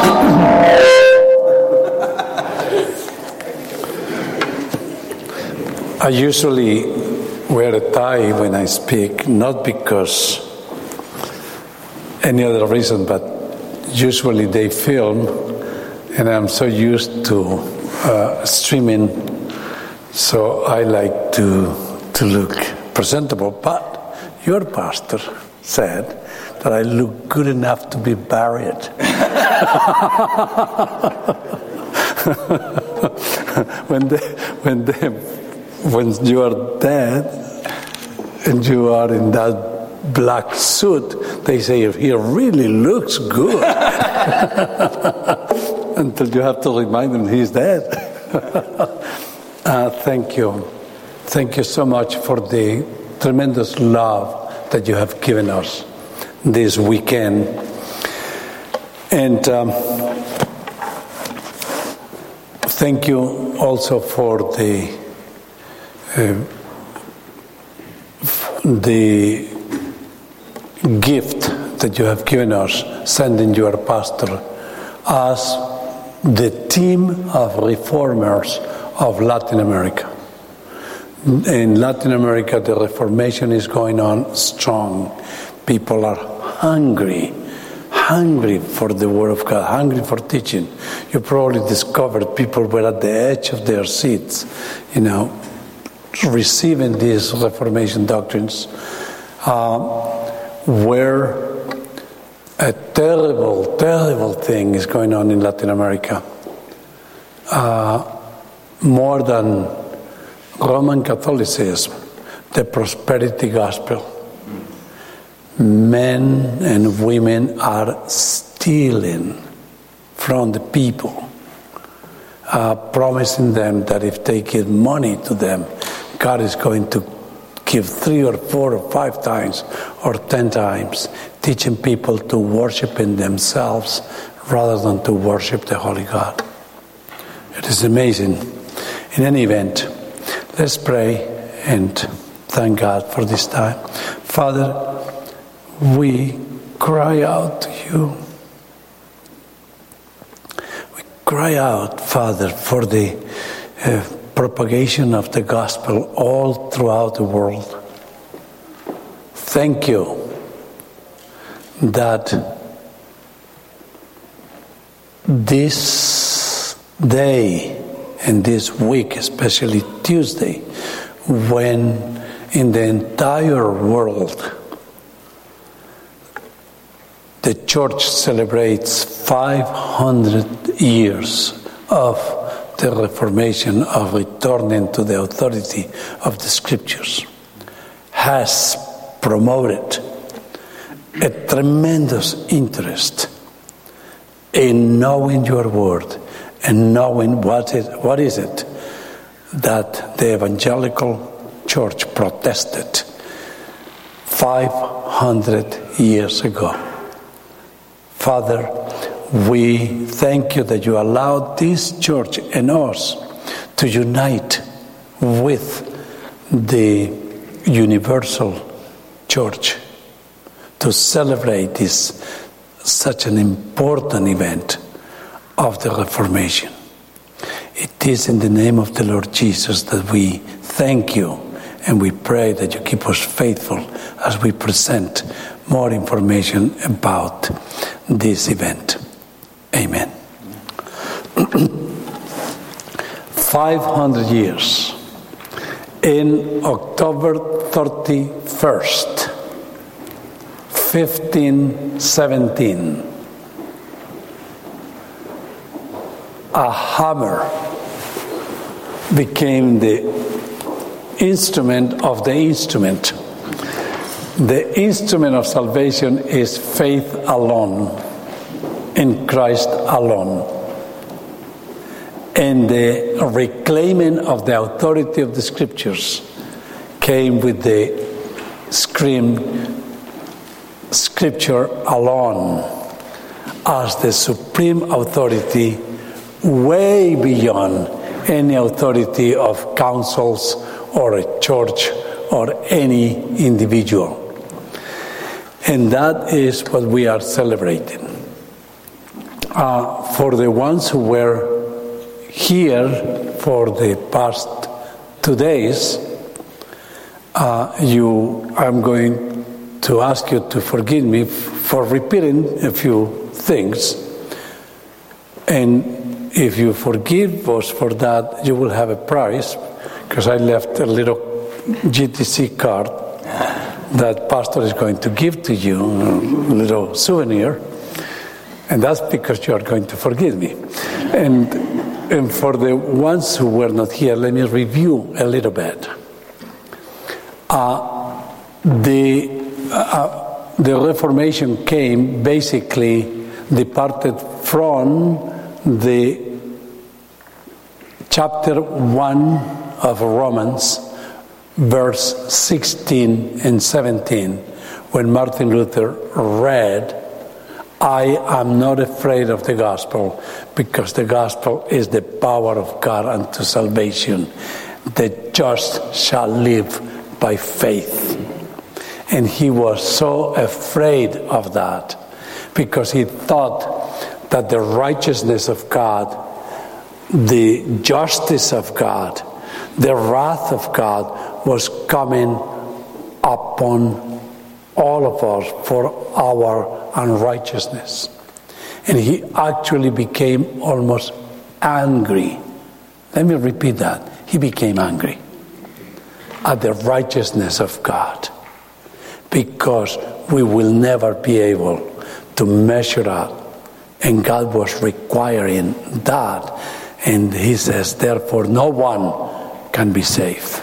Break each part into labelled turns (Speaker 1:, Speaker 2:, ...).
Speaker 1: I usually wear a tie when I speak, not because any other reason, but usually they film, and I'm so used to streaming, so I like to look presentable. But your pastor said that I look good enough to be buried. When you are dead and you are in that black suit, they say he really looks good. Until you have to remind him he's dead. Thank you. Thank you so much for the tremendous love that you have given us this weekend. And thank you also for the gift that you have given us, sending your pastor as the team of reformers of Latin America. In Latin America, the Reformation is going on strong. People are hungry for the Word of God, hungry for teaching. You probably discovered people were at the edge of their seats, receiving these Reformation doctrines, where a terrible, terrible thing is going on in Latin America. More than Roman Catholicism, the prosperity gospel. Men and women are stealing from the people, promising them that if they give money to them, God is going to give 3 or 4 or 5 times or 10 times, teaching people to worship in themselves rather than to worship the Holy God. It is amazing. In any event, let's pray and thank God for this time. Father, we cry out to you. We cry out, Father, for the propagation of the gospel all throughout the world. Thank you that this day and this week, especially Tuesday, when in the entire world the church celebrates 500 years of the Reformation, of returning to the authority of the Scriptures, has promoted a tremendous interest in knowing your word and knowing what is it that the evangelical church protested 500 years ago. Father, we thank you that you allowed this church and us to unite with the universal church to celebrate this such an important event of the Reformation. It is in the name of the Lord Jesus that we thank you and we pray that you keep us faithful as we present more information about this event. Amen. 500 years. In October 31st, 1517, a hammer became the instrument of the instrument. The instrument of salvation is faith alone, in Christ alone. And the reclaiming of the authority of the Scriptures came with the scream, Scripture alone, as the supreme authority, way beyond any authority of councils or a church or any individual. And that is what we are celebrating. For the ones who were here for the past 2 days, I'm going to ask you to forgive me for repeating a few things. And if you forgive us for that, you will have a prize, because I left a little GTC card that Pastor is going to give to you, a little souvenir. And that's because you are going to forgive me. And for the ones who were not here, let me review a little bit. The Reformation came, basically departed from the chapter 1 of Romans, verse 16 and 17, when Martin Luther read, "I am not afraid of the gospel, because the gospel is the power of God unto salvation. The just shall live by faith." And he was so afraid of that, because he thought that the righteousness of God, the justice of God, the wrath of God was coming upon all of us for our unrighteousness. And he actually became almost angry. Let me repeat that. He became angry at the righteousness of God, because we will never be able to measure up. And God was requiring that. And he says, therefore, no one can be saved.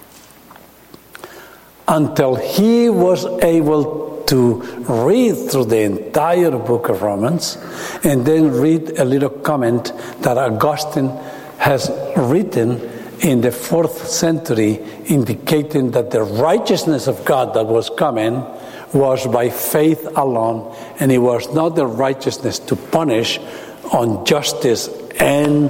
Speaker 1: Until he was able to read through the entire book of Romans and then read a little comment that Augustine has written in the 4th century, indicating that the righteousness of God that was coming was by faith alone, and it was not the righteousness to punish on justice and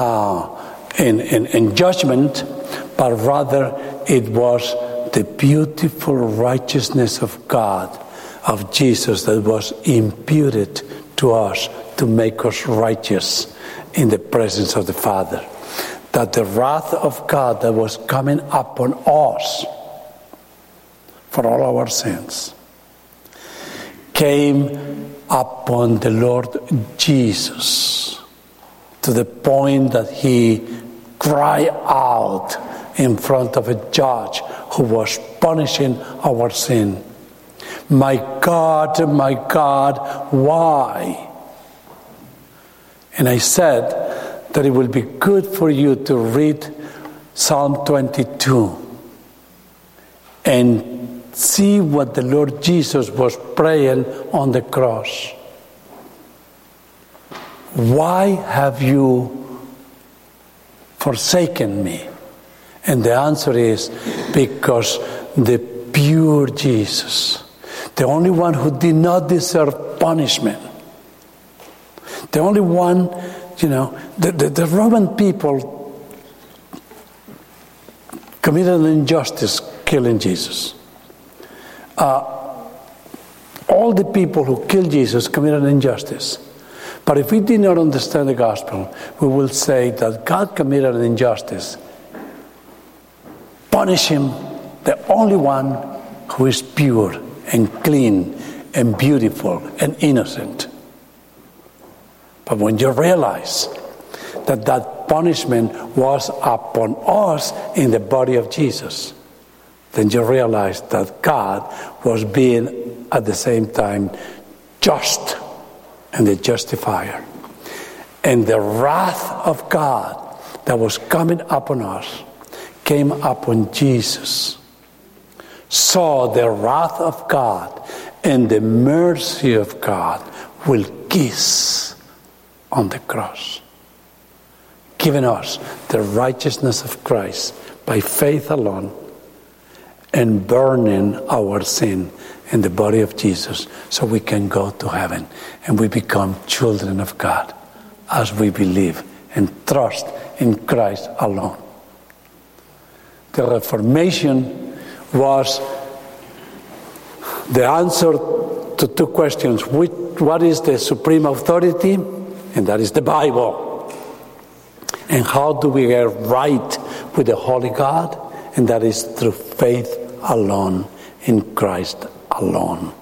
Speaker 1: judgment, but rather it was the beautiful righteousness of God, of Jesus, that was imputed to us to make us righteous in the presence of the Father. That the wrath of God that was coming upon us for all our sins came upon the Lord Jesus, to the point that he cried out in front of a judge who was punishing our sin, my God, why?" And I said that it will be good for you to read Psalm 22 and see what the Lord Jesus was praying on the cross. "Why have you forsaken me?" And the answer is, because the pure Jesus, the only one who did not deserve punishment, the only one, the Roman people committed an injustice killing Jesus. All the people who killed Jesus committed an injustice. But if we did not understand the gospel, we will say that God committed an injustice. Punish him, the only one who is pure and clean and beautiful and innocent. But when you realize that that punishment was upon us in the body of Jesus, then you realize that God was being at the same time just and the justifier. And the wrath of God that was coming upon us came upon Jesus. So the wrath of God and the mercy of God will kiss on the cross, giving us the righteousness of Christ by faith alone, and burning our sin in the body of Jesus, so we can go to heaven and we become children of God as we believe and trust in Christ alone. The Reformation was the answer to two questions. What is the supreme authority and that is the Bible. And how do we get right with the Holy God? And that is through faith alone, in Christ alone.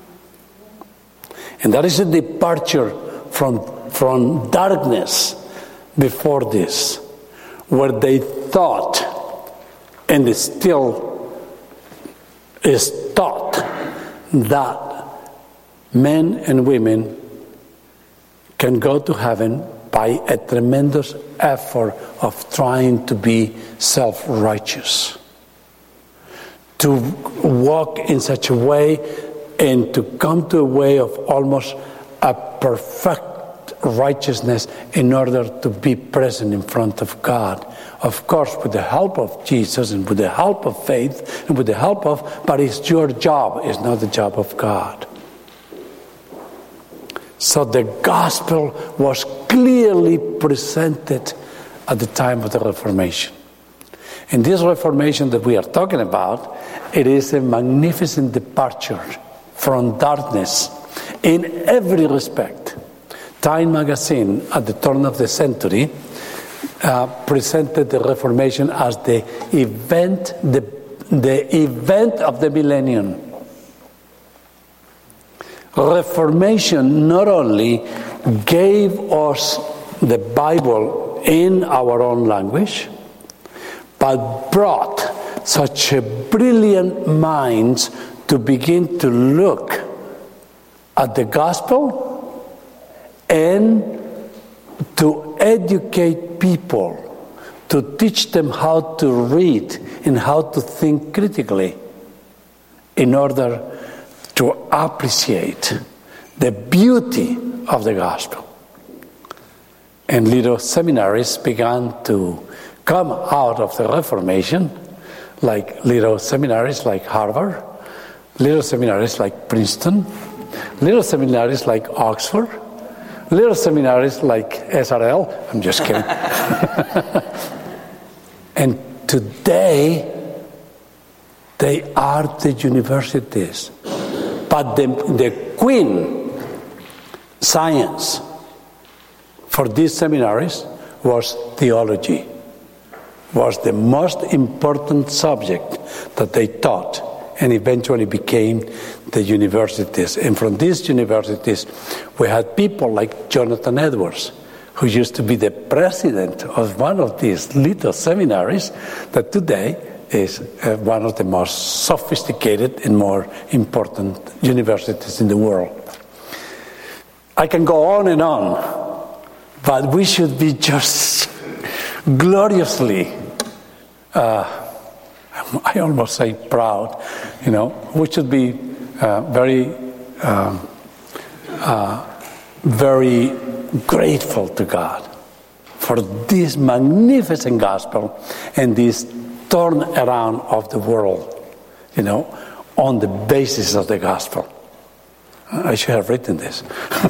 Speaker 1: And that is a departure from darkness before this, where they thought, and it still is taught, that men and women can go to heaven by a tremendous effort of trying to be self-righteous, to walk in such a way and to come to a way of almost a perfect righteousness in order to be present in front of God. Of course, with the help of Jesus and with the help of faith and with the help of, but it's your job, it's not the job of God. So the gospel was clearly presented at the time of the Reformation. And this Reformation that we are talking about, it is a magnificent departure from darkness in every respect. Time magazine at the turn of the century presented the Reformation as the event of the millennium. Reformation not only gave us the Bible in our own language, but brought such a brilliant minds to begin to look at the gospel and to educate people, to teach them how to read and how to think critically in order to appreciate the beauty of the gospel. And little seminaries began to come out of the Reformation, like little seminaries like Harvard, little seminaries like Princeton, little seminaries like Oxford, little seminaries like SRL. I'm just kidding. And today, they are the universities. But the queen science for these seminaries was theology, was the most important subject that they taught, and eventually became the universities. And from these universities, we had people like Jonathan Edwards, who used to be the president of one of these little seminaries that today is one of the most sophisticated and more important universities in the world. I can go on, but we should be just gloriously, I almost say proud, we should be very grateful to God for this magnificent gospel and this turn around of the world, on the basis of the gospel. I should have written this.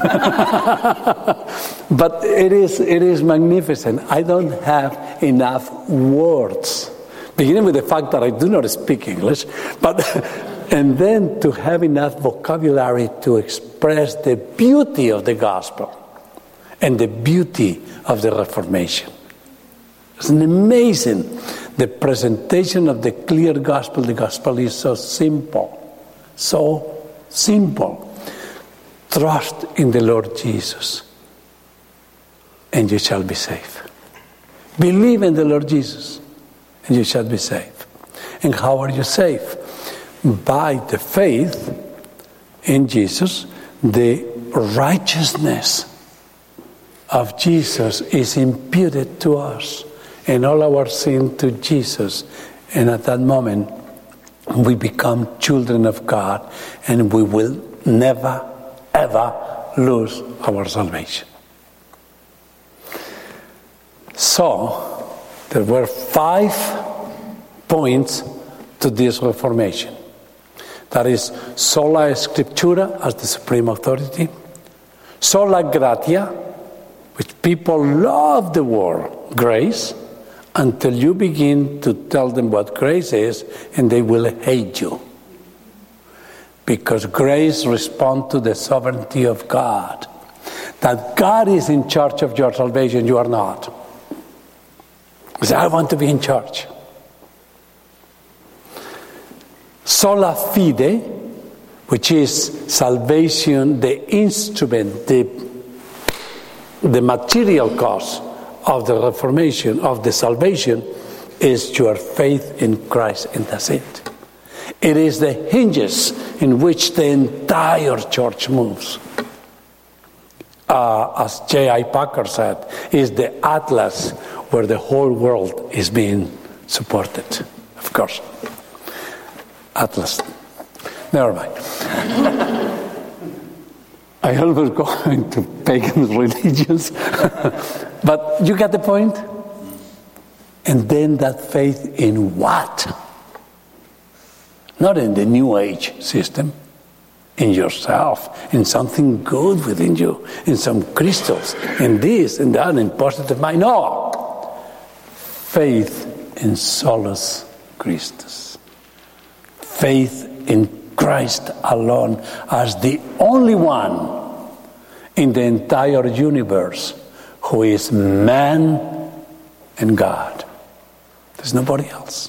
Speaker 1: But it is magnificent. I don't have enough words, beginning with the fact that I do not speak English, and then to have enough vocabulary to express the beauty of the gospel and the beauty of the Reformation. It's amazing. The presentation of the clear gospel, the gospel is so simple. So simple. Trust in the Lord Jesus, and you shall be saved. Believe in the Lord Jesus, and you shall be saved. And how are you saved? By the faith in Jesus. The righteousness of Jesus is imputed to us, and all our sin to Jesus. And at that moment, we become children of God, and we will never, ever lose our salvation. So, there were 5 points to this Reformation. That is, sola scriptura as the supreme authority, sola gratia, which people love the word grace, until you begin to tell them what grace is, and they will hate you. Because grace responds to the sovereignty of God. that God is in charge of your salvation, you are not. You say, I want to be in charge. Sola fide, which is salvation, the instrument, the material cause of the reformation, of the salvation, is your faith in Christ, and that's it. It is the hinges in which the entire church moves. As J.I. Packer said, is the atlas where the whole world is being supported. Of course. Atlas. Never mind. I always go into pagan religions. But you get the point? And then that faith in what? Not in the New Age system. In yourself, in something good within you, in some crystals, in this and that, in positive mind. No! Faith in solus Christus. Faith in Christ alone as the only one in the entire universe who is man and God. There's nobody else.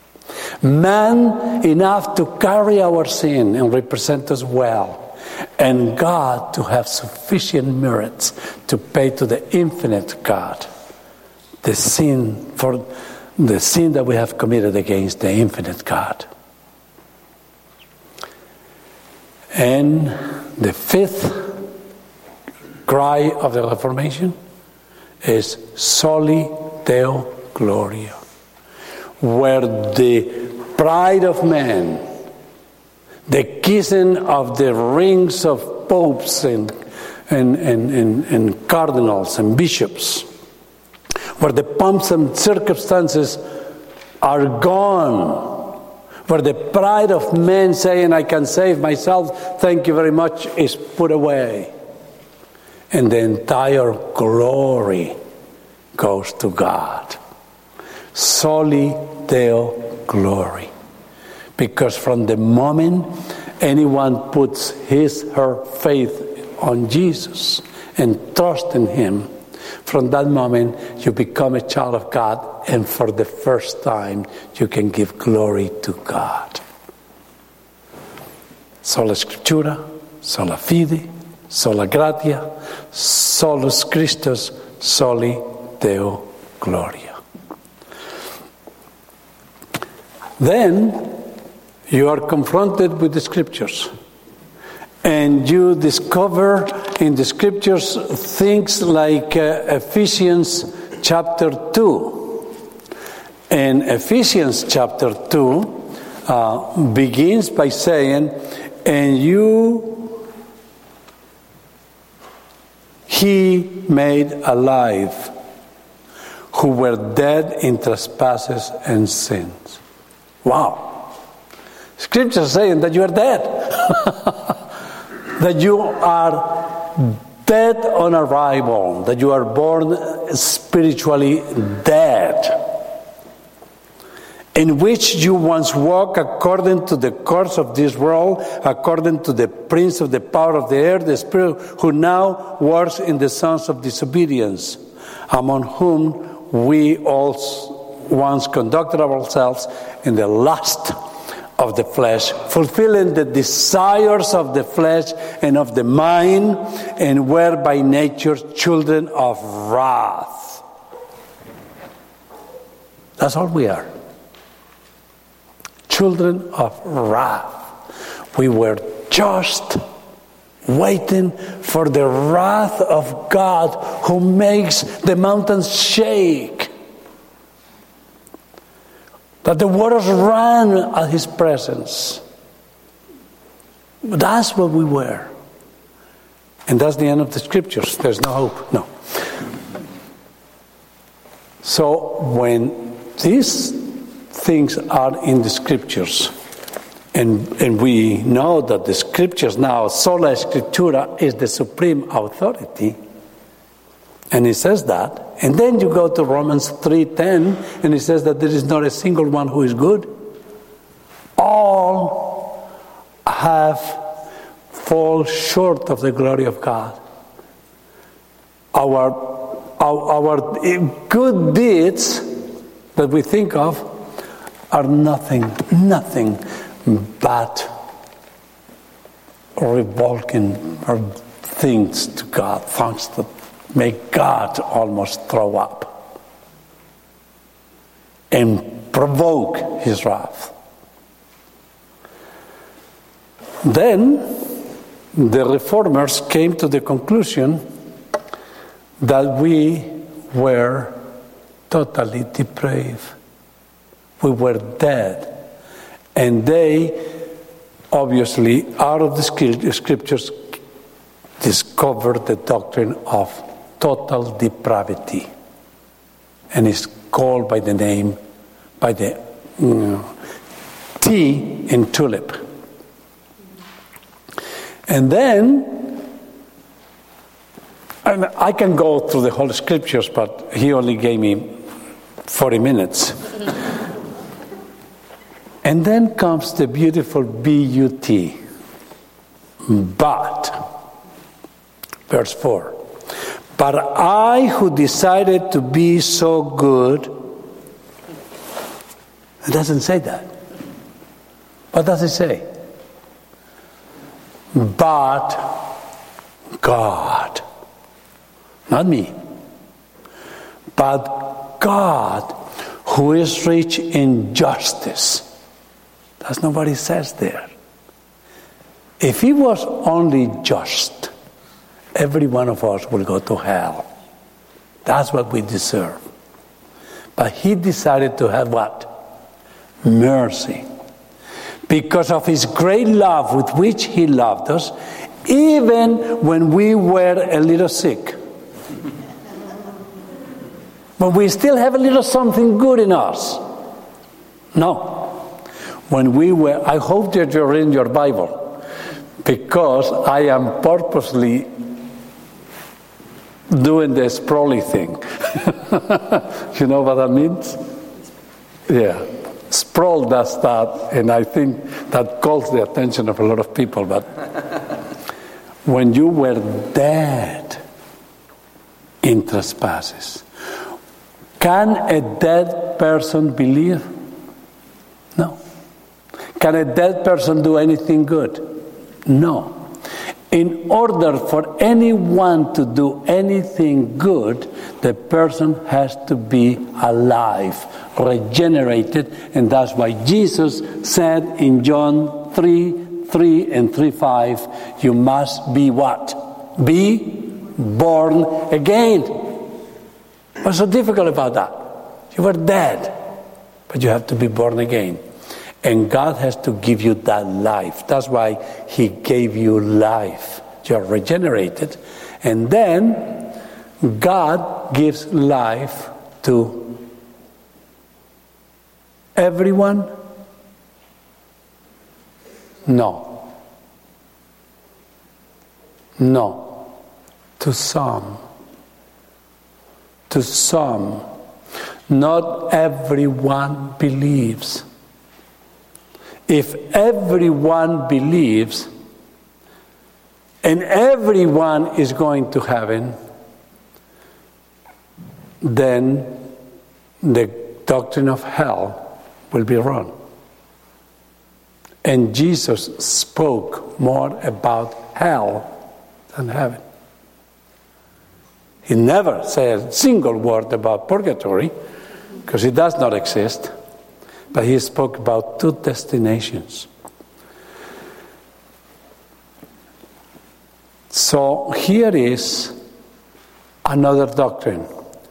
Speaker 1: Man enough to carry our sin and represent us well, and God to have sufficient merits to pay to the infinite God the sin that we have committed against the infinite God. And the fifth cry of the Reformation is Soli Deo Gloria, where the pride of man, the kissing of the rings of popes and cardinals and bishops, where the pomps and circumstances are gone, where the pride of men saying, I can save myself, thank you very much, is put away. And the entire glory goes to God. Soli Deo Glory. Because from the moment anyone puts her faith on Jesus and trust in Him, from that moment you become a child of God, and for the first time you can give glory to God. Sola Scriptura, sola fide, sola gratia, solus Christus, soli Deo Gloria. Then you are confronted with the Scriptures, and you discover in the Scriptures things like Ephesians chapter 2. And Ephesians chapter 2 begins by saying, and He made alive who were dead in trespasses and sins. Wow. Scripture is saying that you are dead. That you are dead on arrival. That you are born spiritually dead. In which you once walked according to the course of this world, according to the prince of the power of the air, the spirit who now works in the sons of disobedience, among whom we all once conducted ourselves in the lust of the flesh, fulfilling the desires of the flesh and of the mind, and were by nature children of wrath. That's all we are. Children of wrath. We were just waiting for the wrath of God who makes the mountains shake. That the waters ran at His presence. That's what we were. And that's the end of the Scriptures. There's no hope. No. So when these things are in the Scriptures, and we know that the Scriptures now, sola Scriptura, is the supreme authority, and it says that. And then you go to Romans 3:10, and it says that there is not a single one who is good. All have fall short of the glory of God. our good deeds that we think of are nothing but revolting things to God, things that make God almost throw up and provoke his wrath. Then the reformers came to the conclusion that we were totally depraved. We were dead. And they, obviously, out of the scriptures, discovered the doctrine of total depravity. And it's called by the name, by the T in tulip. And then, and I can go through the whole scriptures, but he only gave me 40 minutes. And then comes the beautiful B-U-T. But, verse 4. But I who decided to be so good, it doesn't say that. What does it say? But God. Not me. But God, who is rich in justice. That's not what it says there. If he was only just, every one of us will go to hell. That's what we deserve. But he decided to have what? Mercy. Because of his great love with which he loved us, even when we were a little sick. But we still have a little something good in us. No. When we were, I hope that you're in your Bible, because I am purposely doing the sprawly thing. You know what that means? Yeah. Sproul does that, and I think that calls the attention of a lot of people. But when you were dead in trespasses, can a dead person believe? No. Can a dead person do anything good? No. In order for anyone to do anything good, the person has to be alive, regenerated, and that's why Jesus said in John 3:3 and 3:5, you must be what? Be born again. What's so difficult about that? You were dead, but you have to be born again. And God has to give you that life. That's why he gave you life. You're regenerated. And then God gives life to everyone? No. No. To some. To some. Not everyone believes. If everyone believes and everyone is going to heaven, then the doctrine of hell will be wrong. And Jesus spoke more about hell than heaven. He never said a single word about purgatory, because it does not exist. But he spoke about two destinations. So here is another doctrine.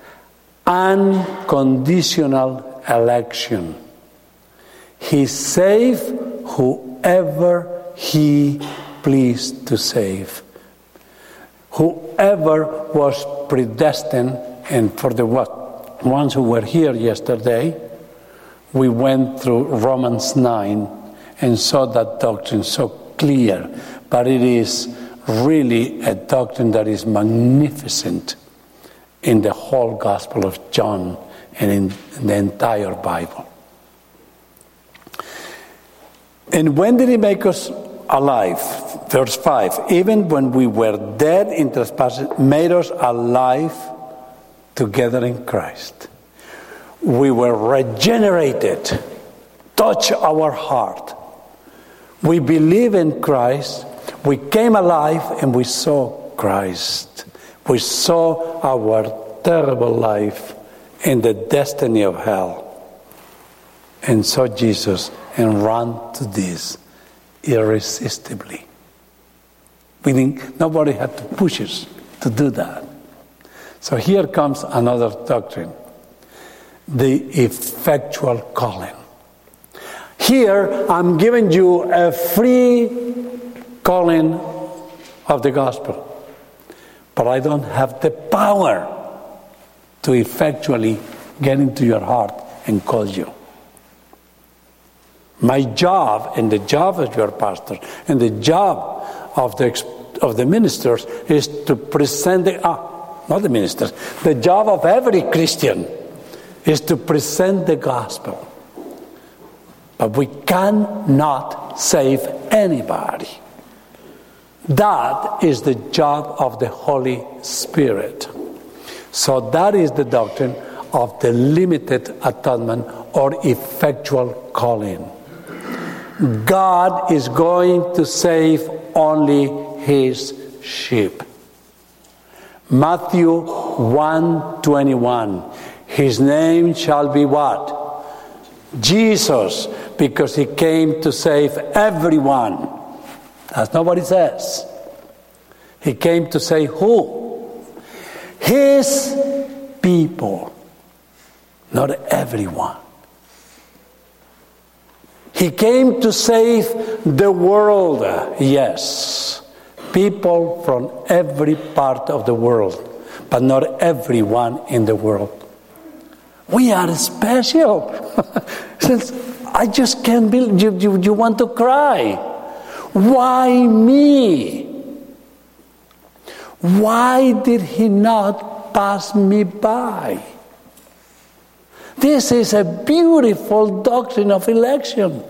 Speaker 1: Unconditional election. He saved whoever he pleased to save. Whoever was predestined, and for the ones who were here yesterday, we went through Romans 9 and saw that doctrine so clear. But it is really a doctrine that is magnificent in the whole Gospel of John and in the entire Bible. And when did he make us alive. Verse 5, even when we were dead in trespasses, made us alive together in Christ. We were regenerated. Touch our heart. We believe in Christ. We came alive and we saw Christ. We saw our terrible life in the destiny of hell. And saw Jesus and ran to this irresistibly. Meaning nobody had to push us to do that. So here comes another doctrine. The effectual calling. Here I'm giving you a free calling of the gospel. But I don't have the power to effectually get into your heart and call you. My job and the job of your pastor and the job of the ministers is to present not the ministers. The job of every Christian is to present the gospel. But we cannot save anybody. That is the job of the Holy Spirit. So that is the doctrine of the limited atonement or effectual calling. God is going to save only his sheep. Matthew 1:21. His name shall be what? Jesus, because he came to save everyone. That's not what it says. He came to save who? His people, not everyone. He came to save the world, yes. People from every part of the world, but not everyone in the world. We are special. Since I just can't believe you want to cry. Why me? Why did he not pass me by? This is a beautiful doctrine of election.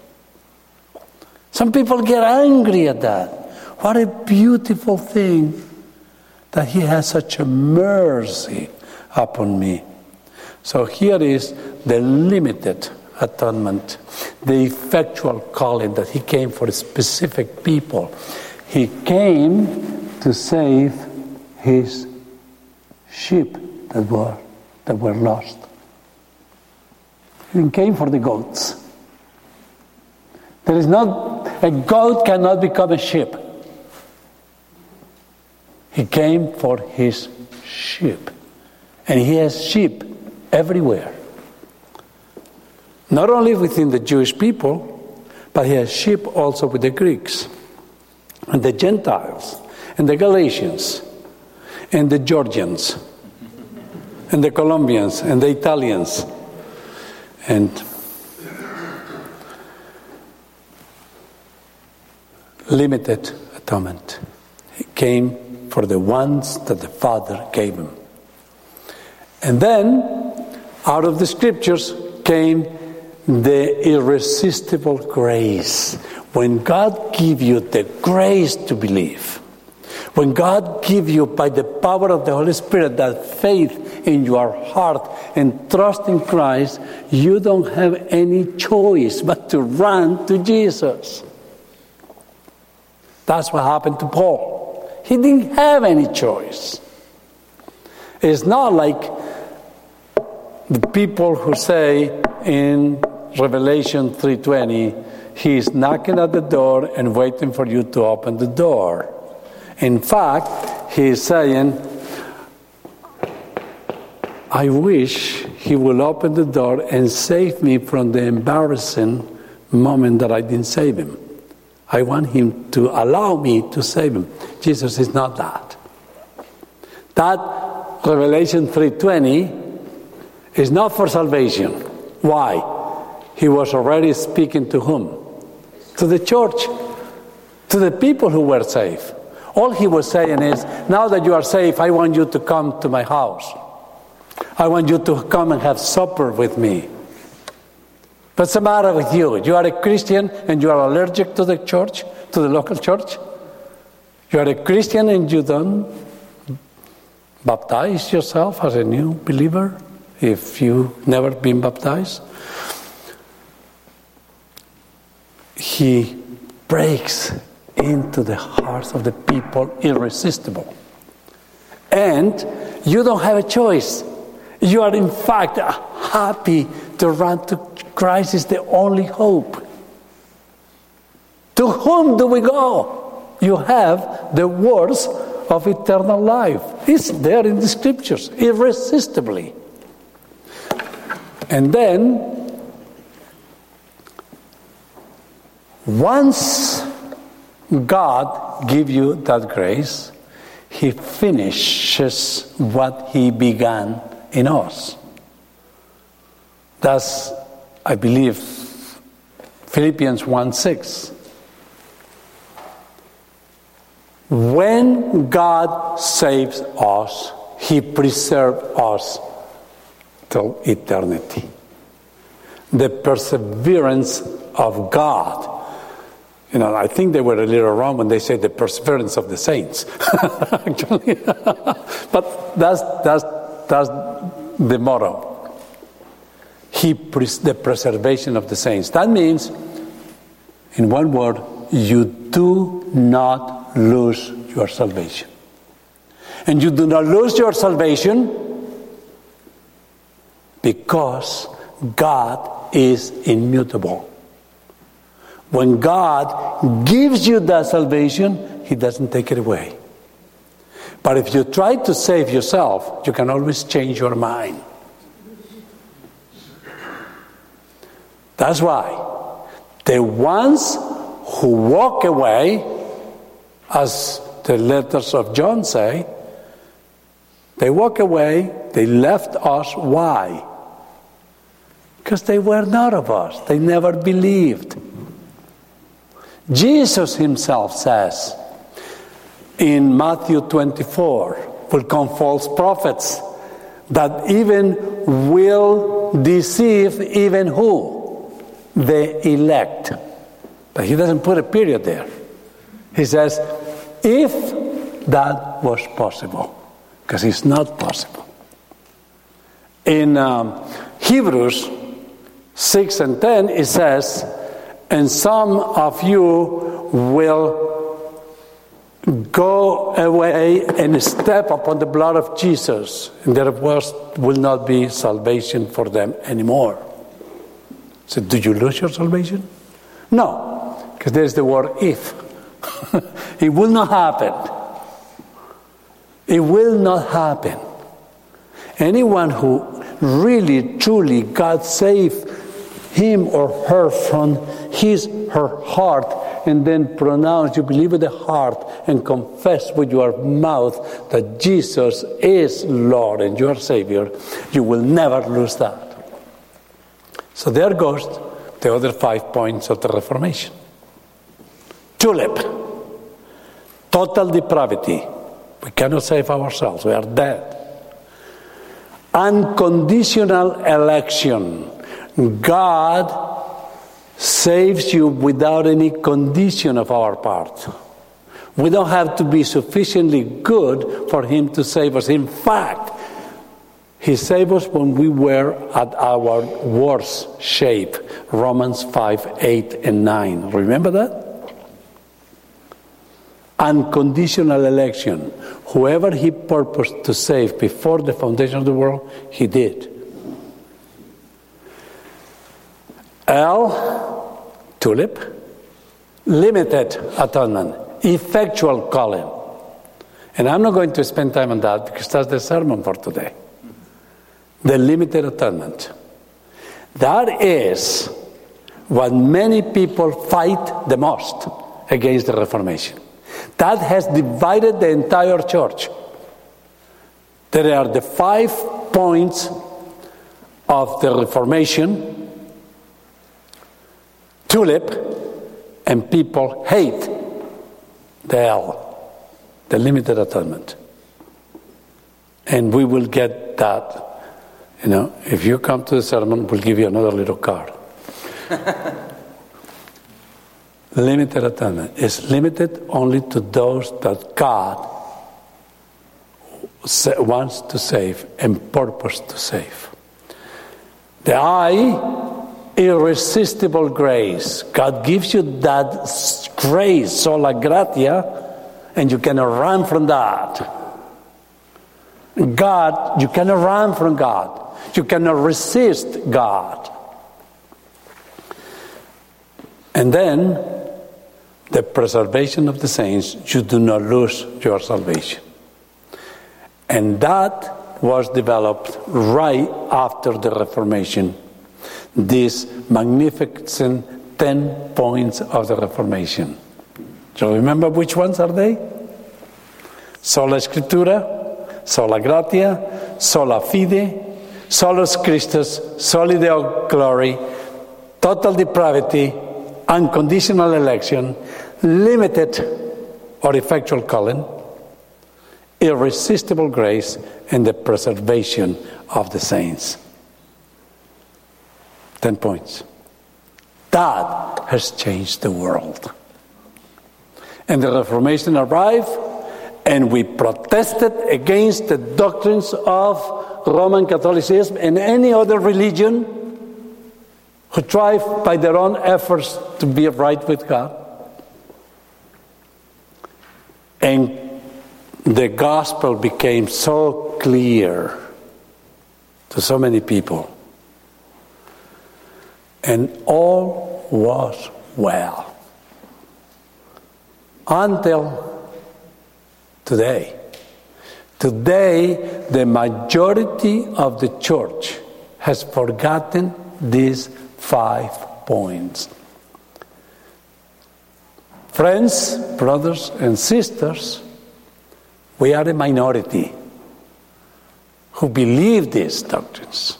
Speaker 1: Some people get angry at that. What a beautiful thing that he has such a mercy upon me. So here is the limited atonement, the effectual calling that he came for specific people. He came to save his sheep that were lost. He came for the goats. A goat cannot become a sheep. He came for his sheep. And he has sheep everywhere. Not only within the Jewish people, but he has sheep also with the Greeks, and the Gentiles, and the Galatians, and the Georgians, and the Colombians, and the Italians, and limited atonement. He came for the ones that the Father gave him. And then, out of the scriptures came the irresistible grace. When God gives you the grace to believe, when God gives you by the power of the Holy Spirit that faith in your heart and trust in Christ, you don't have any choice but to run to Jesus. That's what happened to Paul. He didn't have any choice. It's not like the people who say in Revelation 3:20, he's knocking at the door and waiting for you to open the door. In fact, he's saying, I wish he will open the door and save me from the embarrassing moment that I didn't save him. I want him to allow me to save him. Jesus is not that. That Revelation 3:20 is not for salvation. Why? He was already speaking to whom? To the church, to the people who were saved. All he was saying is, now that you are saved, I want you to come to my house. I want you to come and have supper with me. What's the matter with you? You are a Christian and you are allergic to the church, to the local church? You are a Christian and you don't baptize yourself as a new believer if you've never been baptized? He breaks into the hearts of the people irresistible. And you don't have a choice. You are in fact happy to run to Christ. Is the only hope. To whom do we go? You have the words of eternal life. It's there in the scriptures, irresistibly. And then, once God gives you that grace, He finishes what He began in us. That's, I believe, Philippians 1:6. When God saves us, He preserves us till eternity. The perseverance of God. You know, I think they were a little wrong when they say the perseverance of the saints. Actually, but that's the motto. The preservation of the saints. That means, in one word, you do not lose your salvation. And you do not lose your salvation because God is immutable. When God gives you that salvation, He doesn't take it away. But if you try to save yourself, you can always change your mind. That's why the ones who walk away, as the letters of John say, they walk away, they left us. Why? Because they were not of us. They never believed. Jesus Himself says in Matthew 24, will come false prophets that even will deceive even who? The elect. But He doesn't put a period there. He says, if that was possible, because it's not possible. In Hebrews 6 and 10, it says, and some of you will go away and step upon the blood of Jesus, and there will not be salvation for them anymore. So, do you lose your salvation? No, because there's the word if. It will not happen. It will not happen. Anyone who really, truly, God saved him or her from her heart, and then pronounce, you believe with the heart and confess with your mouth that Jesus is Lord and your Savior, you will never lose that. So there goes the other 5 points of the Reformation. Tulip. Total depravity. We cannot save ourselves. We are dead. Unconditional election. God saves you without any condition of our part. We don't have to be sufficiently good for Him to save us. In fact, He saved us when we were at our worst shape. Romans 5, 8, and 9. Remember that? Unconditional election. Whoever He purposed to save before the foundation of the world, He did. L, tulip, limited atonement, effectual calling. And I'm not going to spend time on that because that's the sermon for today. The limited atonement. That is what many people fight the most against the Reformation. That has divided the entire church. There are the 5 points of the Reformation. Tulip, and people hate the L, the limited atonement. And we will get that. You know, if you come to the sermon, we'll give you another little card. limited atonement. It's limited only to those that God wants to save and purpose to save. The I, irresistible grace. God gives you that grace, sola gratia, and you cannot run from that. God, you cannot run from God. You cannot resist God. And then, the preservation of the saints, you do not lose your salvation. And that was developed right after the Reformation. These magnificent 10 points of the Reformation. So remember which ones are they? Sola Scriptura, Sola Gratia, Sola Fide, Solus Christus, Soli Deo Glory, total depravity, unconditional election, limited or effectual calling, irresistible grace, and the preservation of the saints. 10 points. That has changed the world. And the Reformation arrived, and we protested against the doctrines of Roman Catholicism and any other religion who tried by their own efforts to be right with God. And the gospel became so clear to so many people. And all was well. Until today. Today, the majority of the church has forgotten these 5 points. Friends, brothers, and sisters, we are a minority who believe these doctrines.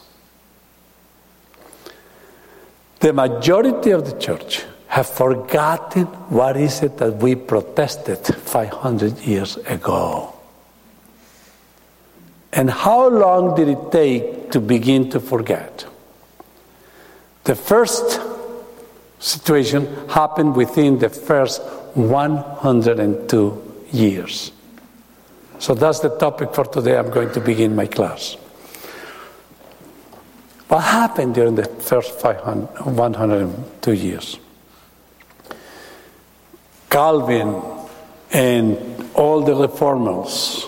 Speaker 1: The majority of the church have forgotten what is it that we protested 500 years ago. And how long did it take to begin to forget? The first situation happened within the first 102 years. So that's the topic for today. I'm going to begin my class. What happened during the first 102 years? Calvin and all the reformers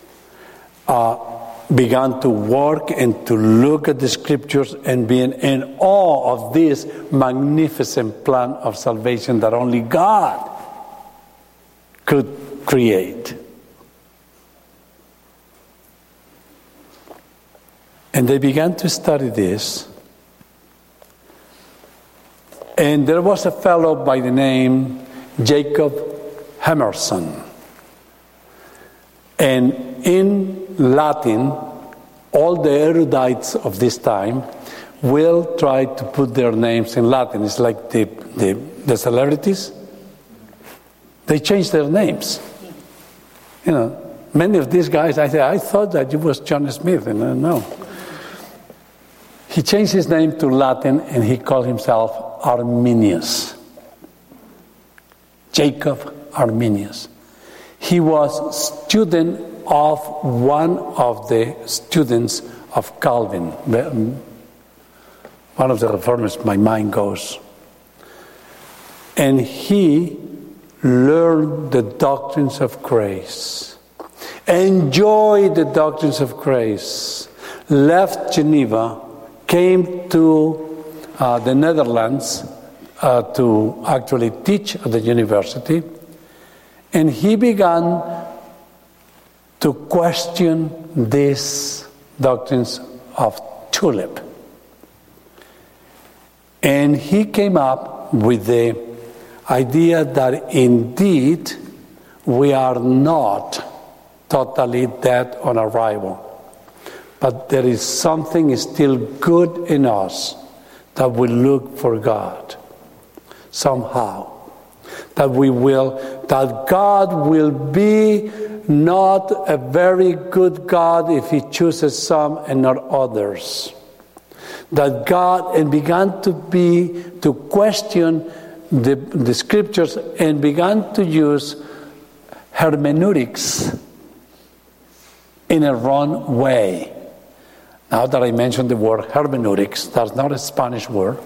Speaker 1: began to work and to look at the scriptures and be in awe of this magnificent plan of salvation that only God could create. And they began to study this. And there was a fellow by the name Jacob Emerson. And in Latin, all the erudites of this time will try to put their names in Latin. It's like the celebrities. They change their names. You know, many of these guys, I thought that it was John Smith, and no. He changed his name to Latin, and he called himself Arminius. Jacob Arminius. He was student of one of the students of Calvin. One of the reformers, my mind goes. And he learned the doctrines of grace, enjoyed the doctrines of grace, left Geneva, came to the Netherlands to actually teach at the university, and he began to question these doctrines of tulip. And he came up with the idea that indeed we are not totally dead on arrival, but there is something still good in us that will look for God somehow. That God will be not a very good God if He chooses some and not others. That God, and began to question the scriptures and began to use hermeneutics in a wrong way. Now that I mentioned the word hermeneutics, that's not a Spanish word.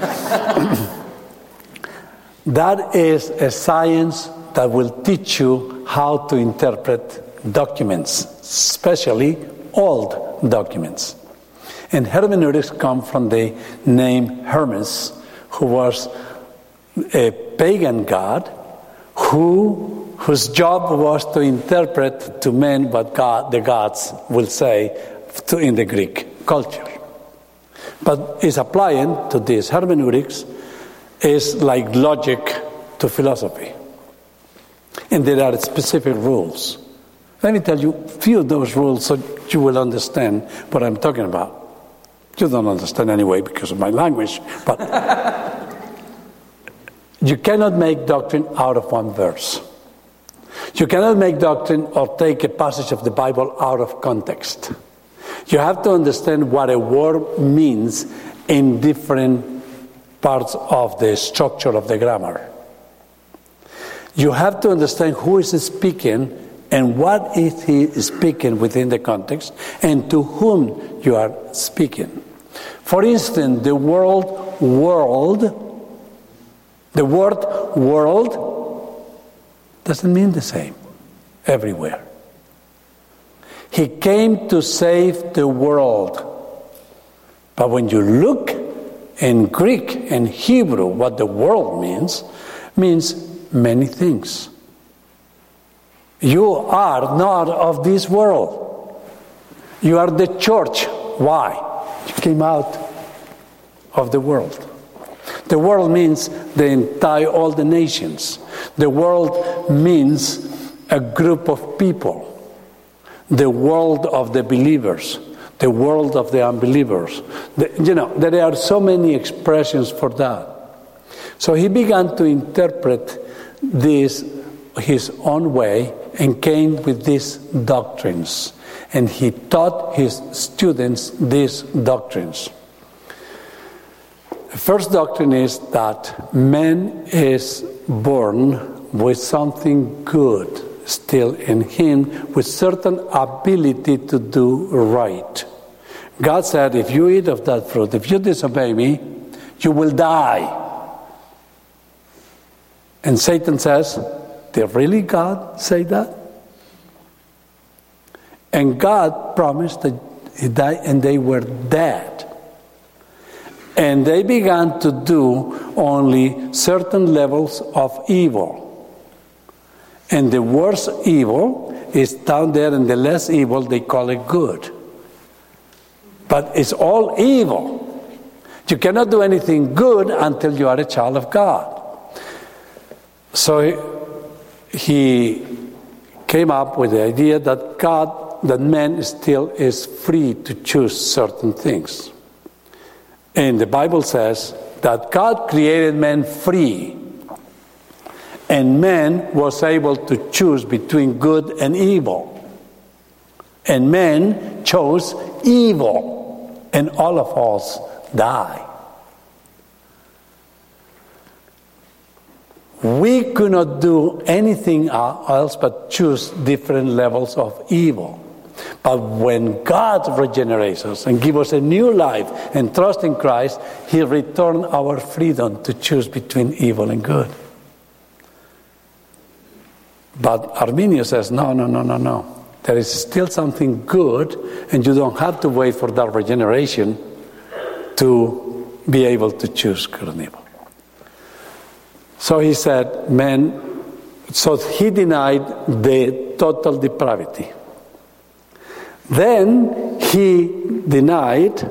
Speaker 1: That is a science that will teach you how to interpret documents, especially old documents. And hermeneutics come from the name Hermes, who was a pagan god whose job was to interpret to men what the gods will say in the Greek culture. But it's applying to this. Hermeneutics is like logic to philosophy. And there are specific rules. Let me tell you a few of those rules so you will understand what I'm talking about. You don't understand anyway because of my language, but you cannot make doctrine out of one verse. You cannot make doctrine or take a passage of the Bible out of context. You have to understand what a word means in different parts of the structure of the grammar. You have to understand who is speaking and what is he speaking within the context and to whom you are speaking. For instance, the word world doesn't mean the same everywhere. He came to save the world. But when you look in Greek and Hebrew, what the world means many things. You are not of this world. You are the church. Why? You came out of the world. The world means all the nations. The world means a group of people. The world of the believers. The world of the unbelievers. There are so many expressions for that. So he began to interpret this his own way and came with these doctrines. And he taught his students these doctrines. The first doctrine is that man is born with something good still in him, with certain ability to do right. God said, if you eat of that fruit, if you disobey me, you will die. And Satan says, did really God say that? And God promised that he died and they were dead. And they began to do only certain levels of evil. And the worst evil is down there, and the less evil, they call it good. But it's all evil. You cannot do anything good until you are a child of God. So he came up with the idea that man still is free to choose certain things. And the Bible says that God created man free. And man was able to choose between good and evil. And man chose evil. And all of us die. We could not do anything else but choose different levels of evil. But when God regenerates us and gives us a new life and trust in Christ, he returned our freedom to choose between evil and good. But Arminius says, no. There is still something good, and you don't have to wait for that regeneration to be able to choose good and evil. So he said, so he denied the total depravity. Then he denied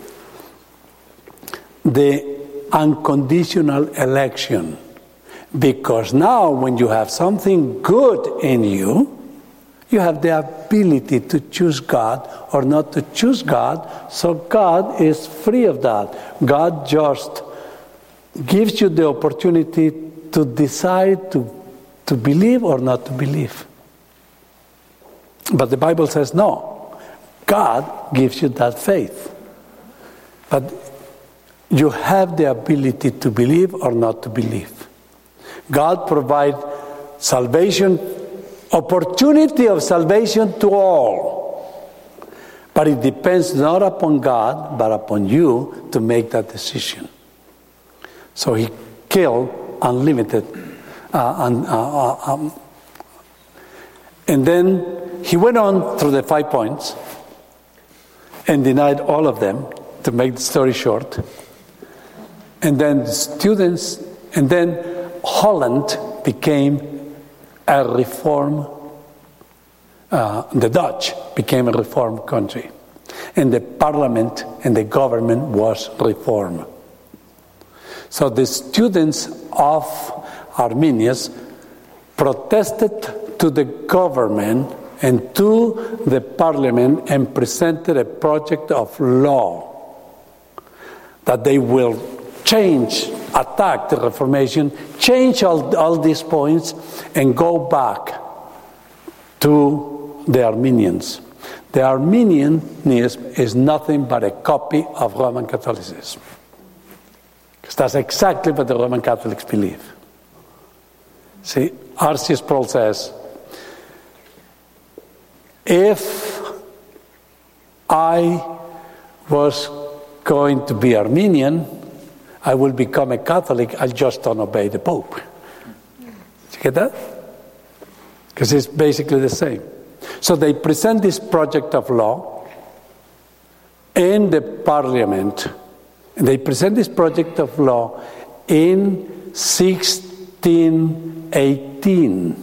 Speaker 1: the unconditional election. Because now when you have something good in you, you have the ability to choose God or not to choose God. So God is free of that. God just gives you the opportunity to decide to believe or not to believe. But the Bible says no. God gives you that faith. But you have the ability to believe or not to believe. God provides salvation, opportunity of salvation to all. But it depends not upon God, but upon you to make that decision. So he killed unlimited. And then he went on through the 5 points and denied all of them, to make the story short. And then the students, and then Holland became a reform, the Dutch became a reformed country. And the parliament and the government was reformed. So the students of Arminius protested to the government and to the parliament and presented a project of law that they will change, attack the Reformation, change all these points, and go back to the Arminians. The Arminianism is nothing but a copy of Roman Catholicism. Because that's exactly what the Roman Catholics believe. See, R.C. Sproul says, if I was going to be Arminian, I will become a Catholic, I just don't obey the Pope. Did you get that? Because it's basically the same. So they present this project of law in the parliament. And they present this project of law in 1618,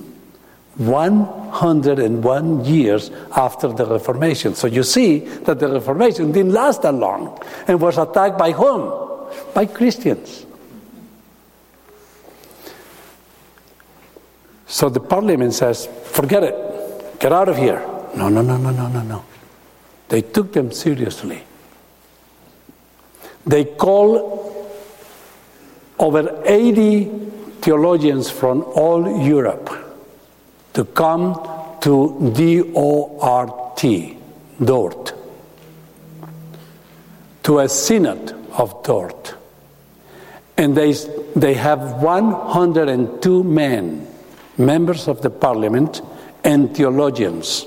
Speaker 1: 101 years after the Reformation. So you see that the Reformation didn't last that long and was attacked by whom? By Christians. So the parliament says, forget it, get out of here. No. They took them seriously. They called over 80 theologians from all Europe to come to Dort, to a synod of Dort. And they have 102 men, members of the parliament and theologians,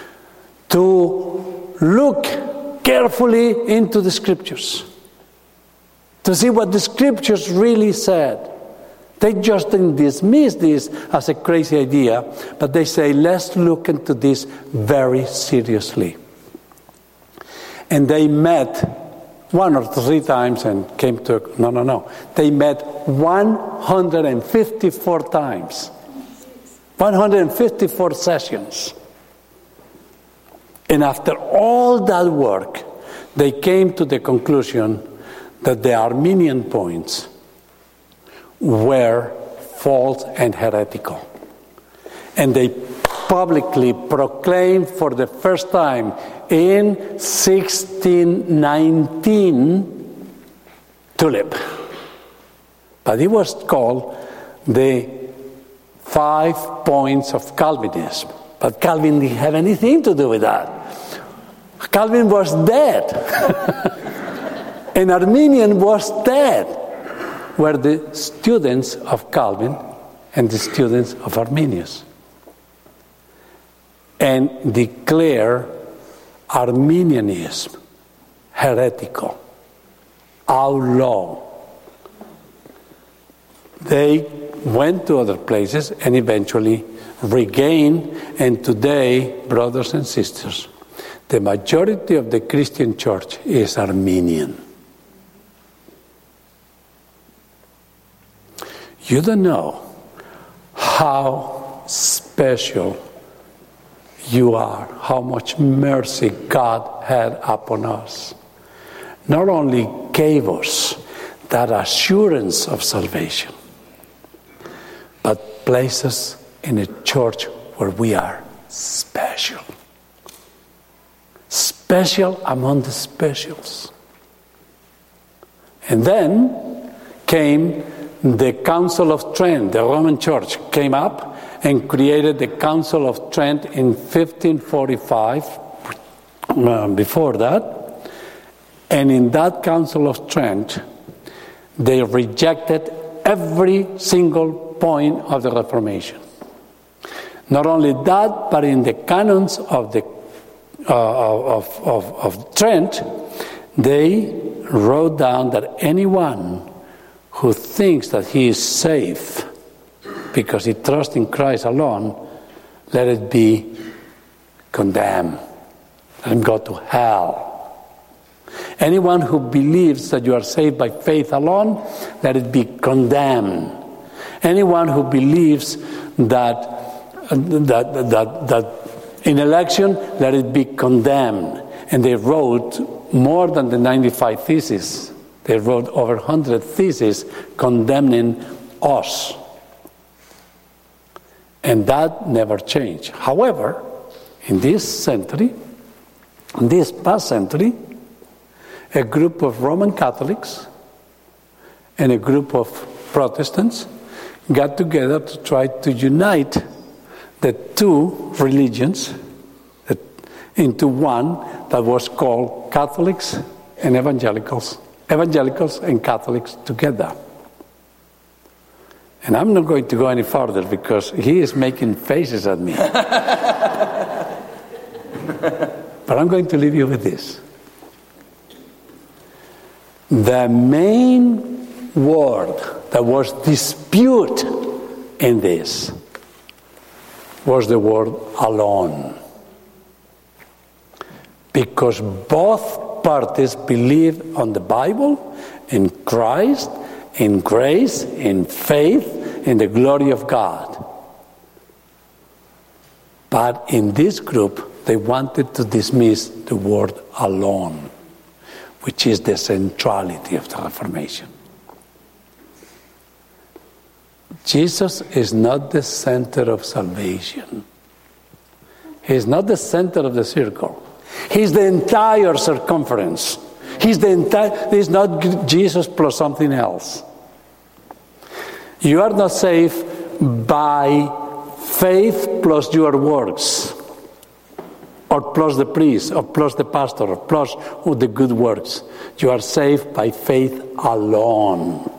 Speaker 1: to look carefully into the scriptures, to see what the scriptures really said. They just didn't dismiss this as a crazy idea, but they say, let's look into this very seriously. And they met 1 or 3 times and came to, no. They met 154 times. 154 sessions. And after all that work, they came to the conclusion that the Arminian points were false and heretical. And they publicly proclaimed for the first time in 1619 TULIP. But it was called the 5 points of Calvinism. But Calvin didn't have anything to do with that. Calvin was dead. And Arminian was dead. Were the students of Calvin and the students of Arminius. And declare Arminianism heretical, outlaw. They went to other places and eventually regained, and today, brothers and sisters, the majority of the Christian church is Arminian. You don't know how special you are, how much mercy God had upon us. Not only gave us that assurance of salvation, but placed us in a church where we are special. Special among the specials. And then came the Council of Trent. The Roman Church came up and created the Council of Trent in 1545, before that. And in that Council of Trent, they rejected every single point of the Reformation. Not only that, but in the canons of the of Trent, they wrote down that anyone who thinks that he is safe because he trusts in Christ alone, let it be condemned. Let him go to hell. Anyone who believes that you are saved by faith alone, let it be condemned. Anyone who believes that in election, let it be condemned. And they wrote more than the 95 theses. They wrote over 100 theses condemning us. And that never changed. However, in this past century, a group of Roman Catholics and a group of Protestants got together to try to unite the two religions into one that was called Catholics and Evangelicals and Catholics together. And I'm not going to go any further because he is making faces at me. But I'm going to leave you with this. The main word that was disputed in this was the word alone. Because both parties believe on the Bible, in Christ, in grace, in faith, in the glory of God. But in this group, they wanted to dismiss the word alone, which is the centrality of the Reformation. Jesus is not the center of salvation. He is not the center of the circle. He's the entire circumference. He's not Jesus plus something else. You are not saved by faith plus your works, or plus the priest, or plus the pastor, or plus the good works. You are saved by faith alone.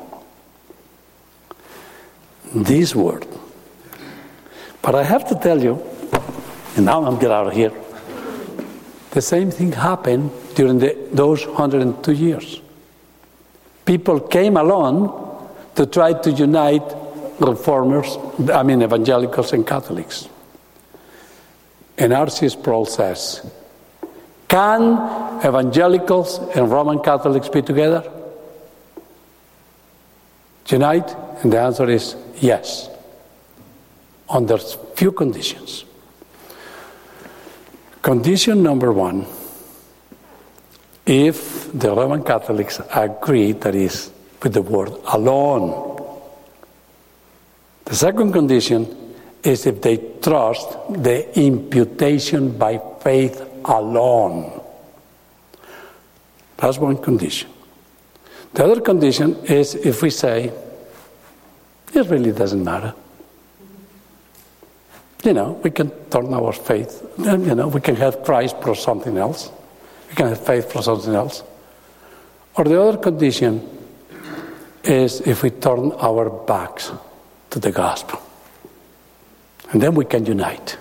Speaker 1: This word. But I have to tell you, and now I'm getting out of here, the same thing happened during those 102 years. People came along to try to unite evangelicals and Catholics. And R.C. Sproul says, can evangelicals and Roman Catholics be together? Unite? And the answer is yes, under few conditions. Condition number one, if the Roman Catholics agree, that is, with the word alone. The second condition is if they trust the imputation by faith alone. That's one condition. The other condition is if we say, it really doesn't matter. We can turn our faith. We can have Christ plus something else. We can have faith plus something else. Or the other condition is if we turn our backs to the gospel. And then we can unite.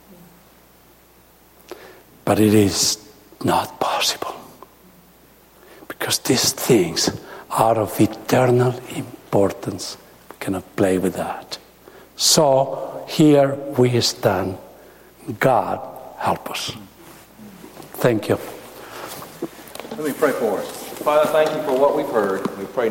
Speaker 1: But it is not possible. Because these things are of eternal importance. We cannot play with that. So, here we stand. God help us. Thank you.
Speaker 2: Let me pray for us. Father, thank you for what we've heard. We pray